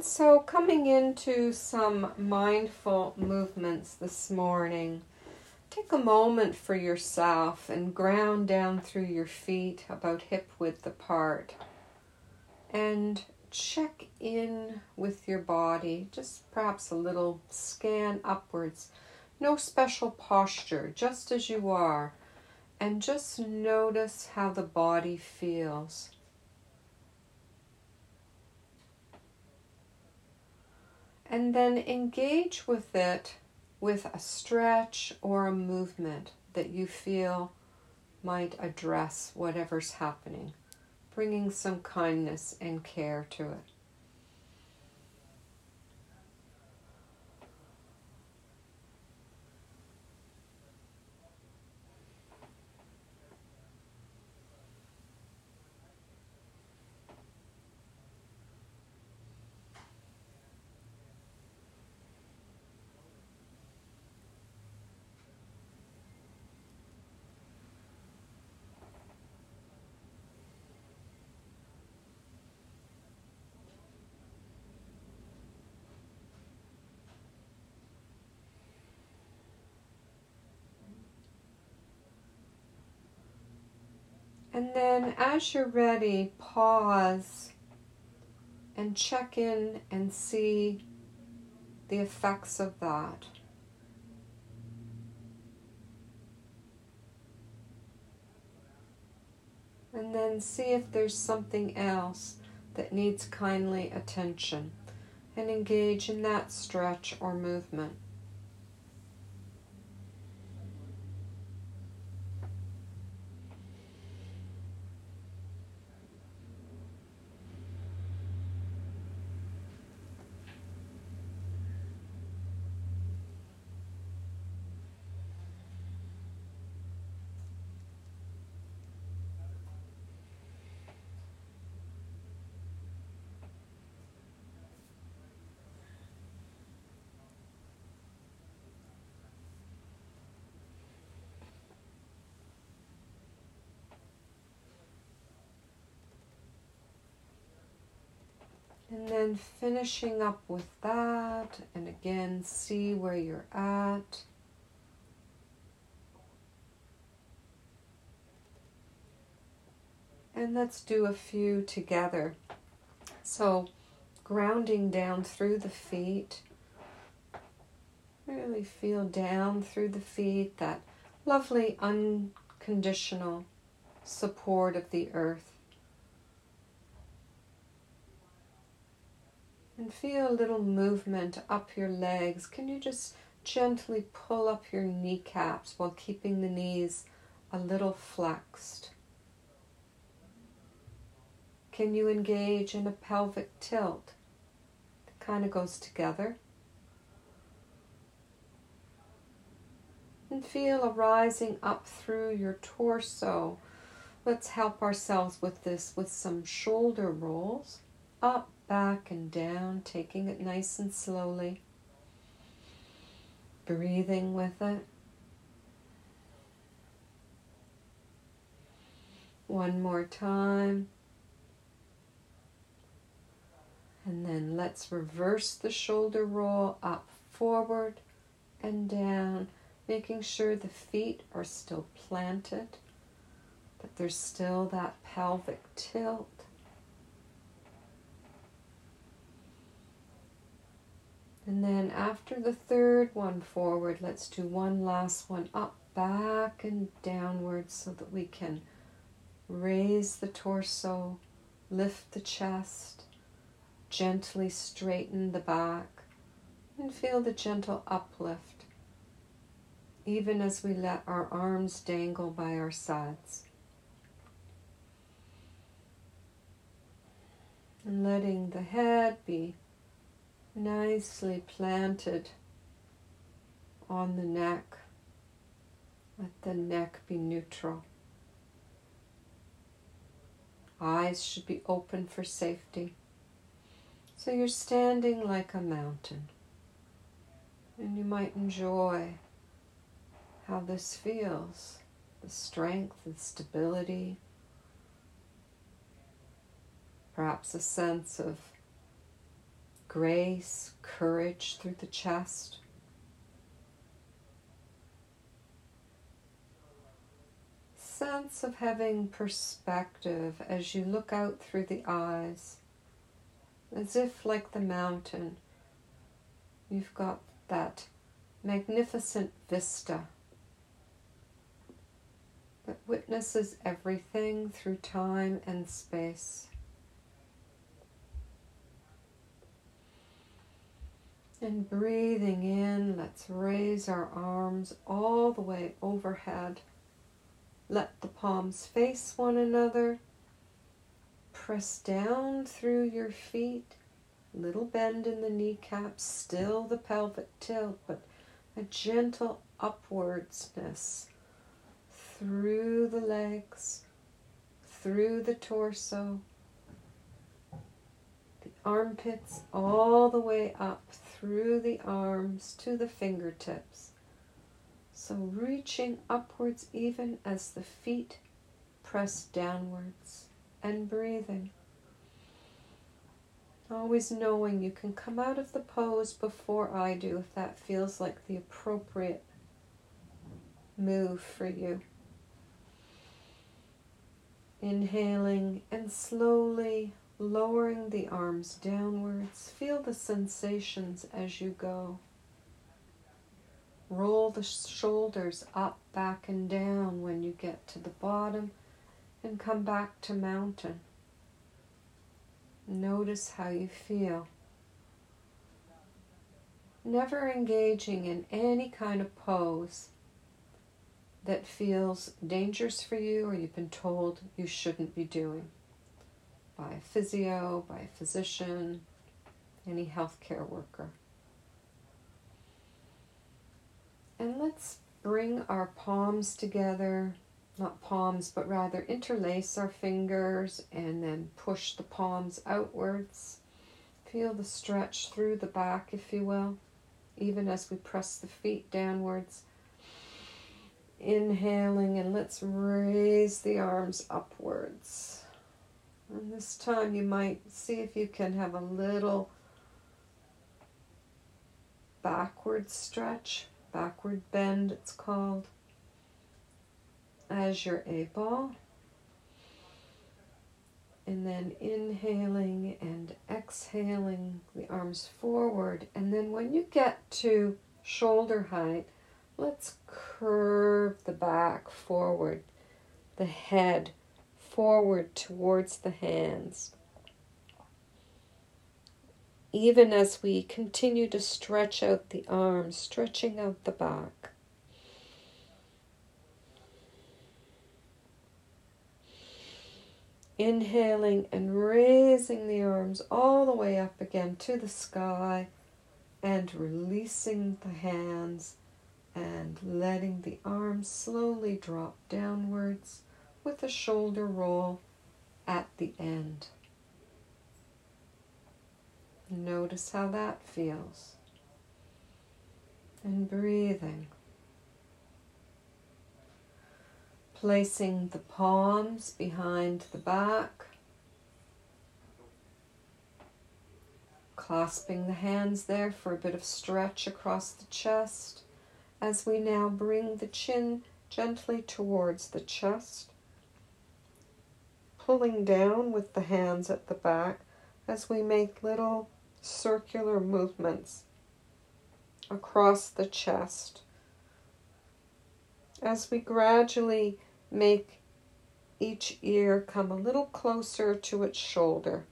And so coming into some mindful movements this morning, take a moment for yourself and ground down through your feet about hip width apart. And check in with your body, just perhaps a little scan upwards. No special posture, just as you are. And just notice how the body feels. And then engage with it with a stretch or a movement that you feel might address whatever's happening, bringing some kindness and care to it. And then as you're ready, pause and check in and see the effects of that. And then see if there's something else that needs kindly attention, and engage in that stretch or movement. And then finishing up with that, and again, see where you're at. And let's do a few together. So, grounding down through the feet. Really feel down through the feet, that lovely unconditional support of the earth. And feel a little movement up your legs. Can you just gently pull up your kneecaps while keeping the knees a little flexed? Can you engage in a pelvic tilt? It kind of goes together. And feel a rising up through your torso. Let's help ourselves with this with some shoulder rolls. Up, back, and down, taking it nice and slowly. Breathing with it. One more time. And then let's reverse the shoulder roll up, forward, and down, making sure the feet are still planted, that there's still that pelvic tilt. And then after the third one forward, let's do one last one up, back, and downwards so that we can raise the torso, lift the chest, gently straighten the back, and feel the gentle uplift, even as we let our arms dangle by our sides. And letting the head be nicely planted on the neck. Let the neck be neutral. Eyes should be open for safety. So you're standing like a mountain. And you might enjoy how this feels, the strength, the stability, perhaps a sense of grace, courage through the chest. Sense of having perspective as you look out through the eyes, as if, like the mountain, you've got that magnificent vista that witnesses everything through time and space. And breathing in, let's raise our arms all the way overhead. Let the palms face one another. Press down through your feet. Little bend in the kneecaps, still the pelvic tilt, but a gentle upwardsness through the legs, through the torso, the armpits all the way up through the arms to the fingertips. So reaching upwards even as the feet press downwards and breathing. Always knowing you can come out of the pose before I do if that feels like the appropriate move for you. Inhaling and slowly lowering the arms downwards. Feel the sensations as you go. Roll the shoulders up, back, and down when you get to the bottom and come back to mountain. Notice how you feel. Never engaging in any kind of pose that feels dangerous for you or you've been told you shouldn't be doing by a physio, by a physician, any healthcare worker. And let's bring our palms together, not palms, but rather interlace our fingers and then push the palms outwards. Feel the stretch through the back, if you will, even as we press the feet downwards. Inhaling, and let's raise the arms upwards. And this time you might see if you can have a little backward stretch. Backward bend, it's called, as you're able. And then inhaling and exhaling the arms forward. And then when you get to shoulder height, let's curve the back forward, the head forward towards the hands. Even as we continue to stretch out the arms, stretching out the back. Inhaling and raising the arms all the way up again to the sky and releasing the hands and letting the arms slowly drop downwards with a shoulder roll at the end. Notice how that feels. And breathing. Placing the palms behind the back. Clasping the hands there for a bit of stretch across the chest. As we now bring the chin gently towards the chest. Pulling down with the hands at the back as we make little circular movements across the chest. As we gradually make each ear come a little closer to its shoulder.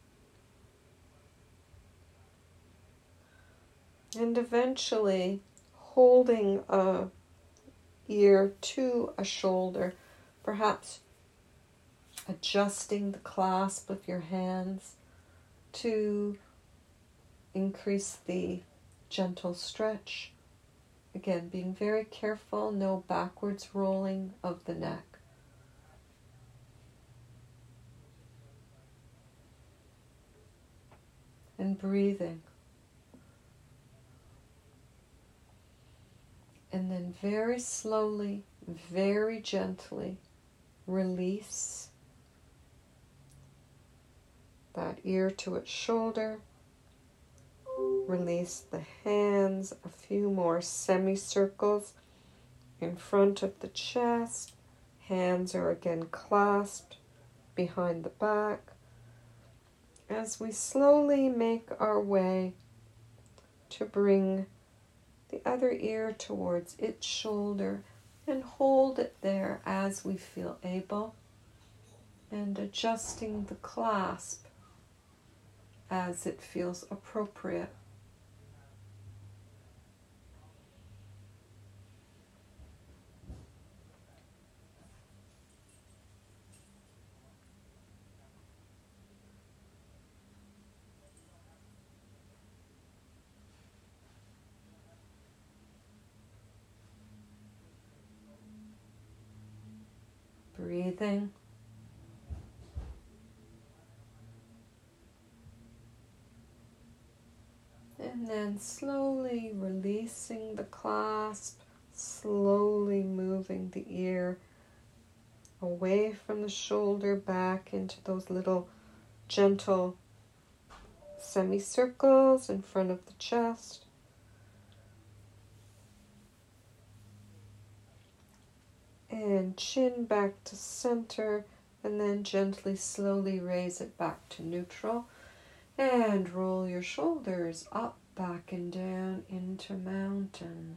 And eventually holding a ear to a shoulder, perhaps adjusting the clasp of your hands to increase the gentle stretch. Again, being very careful, no backwards rolling of the neck. And breathing. And then very slowly, very gently release that ear to its shoulder Release the hands, a few more semicircles in front of the chest. Hands are again clasped behind the back. As we slowly make our way to bring the other ear towards its shoulder and hold it there as we feel able, and adjusting the clasp as it feels appropriate. Breathing. And then slowly releasing the clasp, slowly moving the ear away from the shoulder back into those little gentle semicircles in front of the chest. And chin back to center, and then gently, slowly raise it back to neutral. And roll your shoulders up, back, and down into mountain.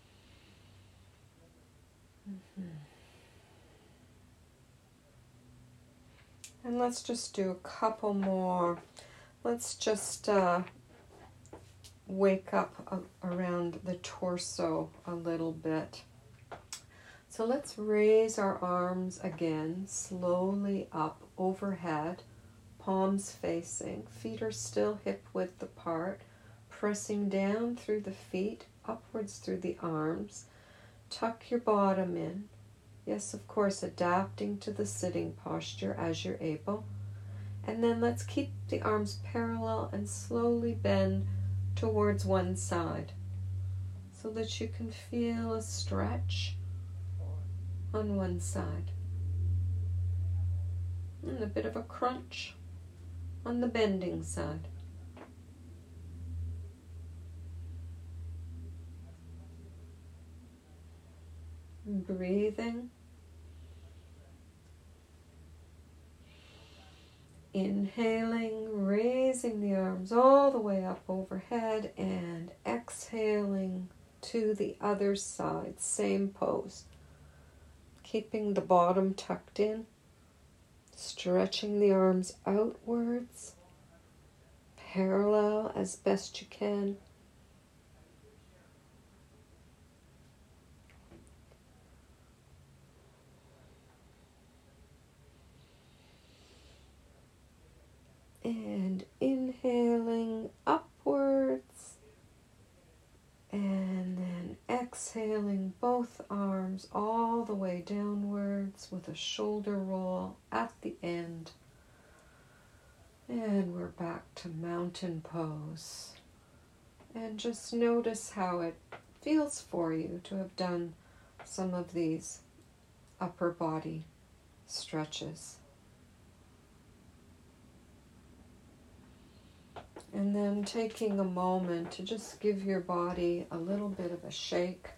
And let's just do a couple more. Let's just wake up around the torso a little bit. So let's raise our arms again, slowly up overhead, palms facing, feet are still hip width apart, pressing down through the feet, upwards through the arms. Tuck your bottom in. Yes, of course, adapting to the sitting posture as you're able. And then let's keep the arms parallel and slowly bend towards one side so that you can feel a stretch on one side and a bit of a crunch on the bending side. Breathing. Inhaling, raising the arms all the way up overhead, and exhaling to the other side, same pose. Keeping the bottom tucked in, stretching the arms outwards, parallel as best you can. And inhaling upwards, and then exhaling both arms all the way downwards with a shoulder roll at the end. And we're back to mountain pose. And just notice how it feels for you to have done some of these upper body stretches. And then taking a moment to just give your body a little bit of a shake.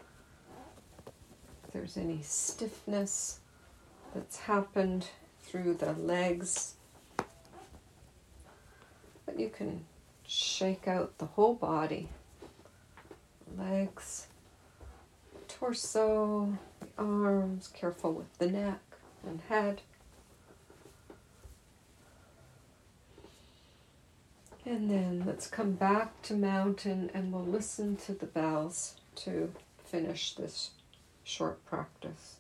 If there's any stiffness that's happened through the legs, but you can shake out the whole body. Legs, torso, the arms, careful with the neck and head. And then let's come back to mountain and we'll listen to the bells to finish this short practice.